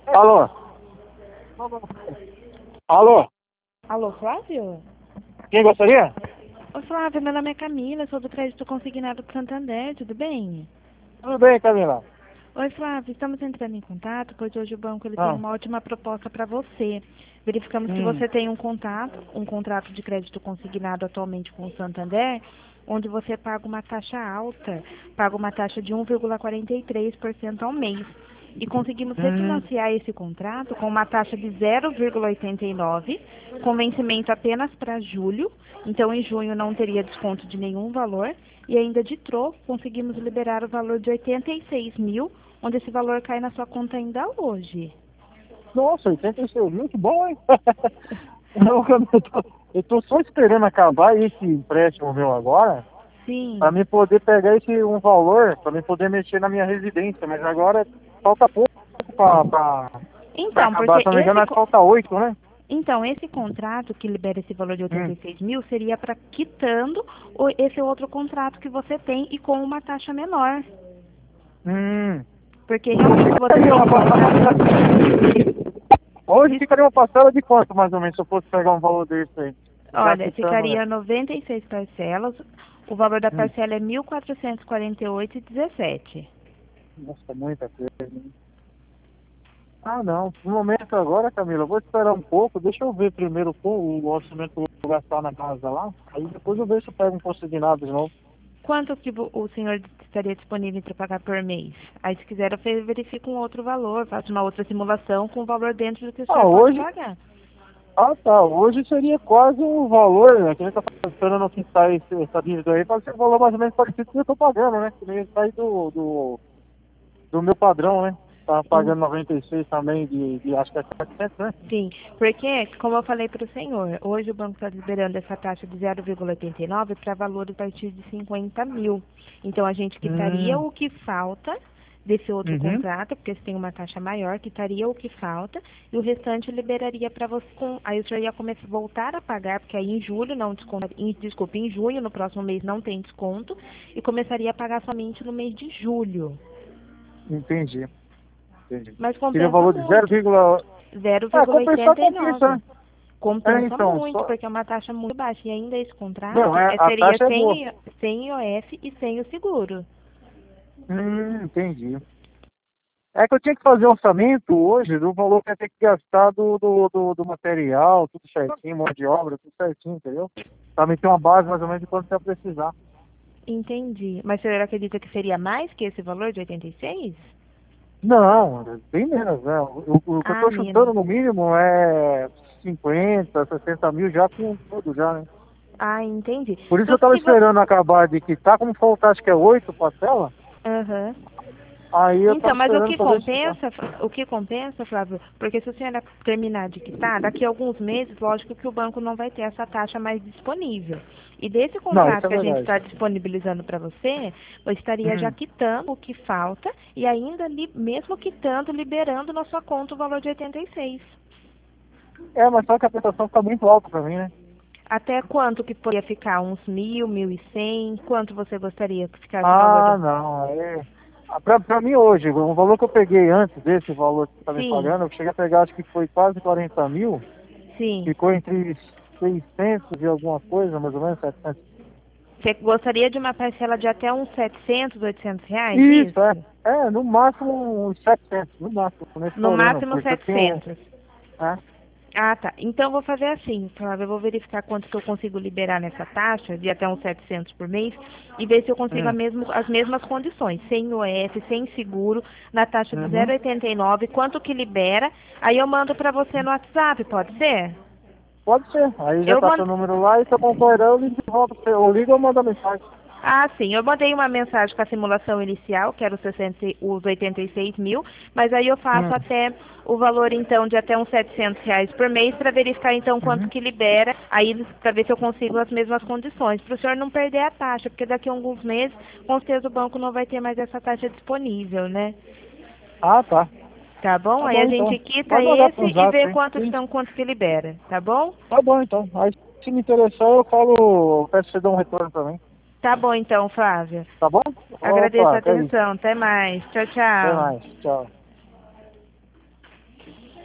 Alô? Alô? Alô, Flávio? Quem gostaria? Ô, Flávio, meu nome é Camila, sou do Crédito Consignado do Santander, tudo bem? Tudo bem, Camila? Oi, Flávio, estamos entrando em contato, pois hoje o banco ele tem Ah. uma ótima proposta para você. Verificamos que Hum. você tem um contrato de crédito consignado atualmente com o Santander, onde você paga uma taxa alta, paga uma taxa de 1,43% ao mês. E conseguimos Hum. refinanciar esse contrato com uma taxa de 0,89, com vencimento apenas para julho. Então, em junho não teria desconto de nenhum valor. E ainda de troco, conseguimos liberar o valor de 86 mil, onde esse valor cai na sua conta ainda hoje. Nossa, 86 mil, que bom, hein? Não, Camila, eu tô só esperando acabar esse empréstimo meu agora, para Sim. mim poder pegar esse um valor, para mim poder mexer na minha residência, mas agora falta pouco para Então, acabar, porque se não me engano, acho que falta 8, né? esse contrato que libera esse valor de Hum. 86 mil seria para quitando esse outro contrato que você tem e com uma taxa menor. Hum. Porque realmente você Ficaria tem uma um contrato. parcela. Hoje Des- ficaria uma parcela de quanto, mais ou menos, se eu fosse pegar um valor desse aí? Já Olha, quitando, né? ficaria 96 parcelas. O valor da Hum. parcela é 1.448,17. Nossa, muita coisa, né? Ah, não. No momento agora, Camila, eu vou esperar um pouco. Deixa eu ver primeiro o orçamento que eu vou gastar na casa lá. Aí depois eu vejo se eu pego um consignado de novo. Quanto que o senhor estaria disponível para pagar por mês? Aí, se quiser, eu verifico um outro valor, faço uma outra simulação com o valor dentro do que o Ah, senhor pode hoje. pagar. Ah, tá. Hoje seria quase um valor, né? Que a gente tá esperando que saia essa dívida aí, para ser um valor mais ou menos parecido com o que eu tô pagando, né? Que nem sai do meu padrão, né? Tava Em- pagando 96 também, de acho que é 700, né? Sim, porque, como eu falei para o senhor, hoje o banco está liberando essa taxa de 0,89 para valores a partir de 50 mil. Então, a gente quitaria Hum. o que falta desse outro Uhum. contrato, porque você tem uma taxa maior, quitaria o que falta, e o restante liberaria para você. Aí o senhor ia começar, voltar a pagar, porque aí em julho não desconta, desculpe, em junho, no próximo mês não tem desconto, e começaria a pagar somente no mês de julho. Entendi. Entendi. Mas Seria o compensa valor de muito, 0, compensar, compensa, 0,89. né? É, Compensa então, muito, só. porque é uma taxa muito baixa. E ainda esse Não, contrato a seria taxa é boa. sem IOF e sem o seguro. Entendi. É que eu tinha que fazer orçamento hoje do valor que eu ia ter que gastar do material, tudo certinho, mão de obra, tudo certinho, entendeu? Pra me ter uma base mais ou menos de quanto você vai precisar. Entendi. Mas o senhor acredita que seria mais que esse valor de 86? Não, é bem menos, né? O que eu Ah, tô menos. chutando no mínimo é 50, 60 mil já com tudo já, né? Ah, entendi. Por isso que Então, eu tava se você... esperando acabar de quitar, como faltar acho que é 8 parcela, Aham. aí eu Então, tava mas esperando pra ver se. o que compensa, Flávio, porque se a senhora terminar de quitar, daqui a alguns meses, lógico que o banco não vai ter essa taxa mais disponível. E desse Não, isso contrato é que a gente verdade. está disponibilizando para você, eu estaria já Hum. quitando o que falta e ainda, mesmo quitando, liberando na sua conta o valor de 86. É, mas só que a prestação fica muito alta pra mim, né? Até quanto que poderia ficar? Uns 1.100? Quanto você gostaria que ficasse o valor Ah, da... não. Pra mim hoje, o valor que eu peguei antes desse valor que você tá me Sim, pagando, eu cheguei a pegar, acho que foi quase 40 mil, sim. ficou entre 600 e alguma coisa, mais ou menos, 700. Você gostaria de uma parcela de até uns 700, 800 reais, Isso, é. isso? É, no máximo uns 700, no máximo, não No estourando, máximo porque eu tenho. 700. É. Ah, tá. Então, eu vou fazer assim, Flávia. Eu vou verificar quanto que eu consigo liberar nessa taxa, de até uns 700 por mês, e ver se eu consigo Hum. as mesmas condições, sem OF, sem seguro, na taxa de Uhum. 0,89, quanto que libera. Aí eu mando para você no WhatsApp, pode ser? Pode ser. Aí já Eu tá seu mando. número lá e se eu concordar, eu ligo de volta pra você. Eu ligo ou mando a mensagem. Ah, sim. Eu mandei uma mensagem com a simulação inicial, que era os 86 mil, mas aí eu Hum. faço até o valor, então, de até uns 700 reais por mês, para verificar, então, quanto Uhum. que libera, aí para ver se eu consigo as mesmas condições, para o senhor não perder a taxa, porque daqui a alguns meses, com certeza, o banco não vai ter mais essa taxa disponível, né? Ah, tá. Tá bom? Tá Aí a bom gente então. quita Pode mandar esse pro e zap, vê hein? Sim. quanto que libera, tá bom? Tá bom então. Aí se me interessar, eu falo, eu peço que você dê um retorno pra mim. Tá bom, então, Flávia. Tá bom? Agradeço a Opa, que é isso. atenção. Até mais. Tchau, Até tchau. mais. Tchau.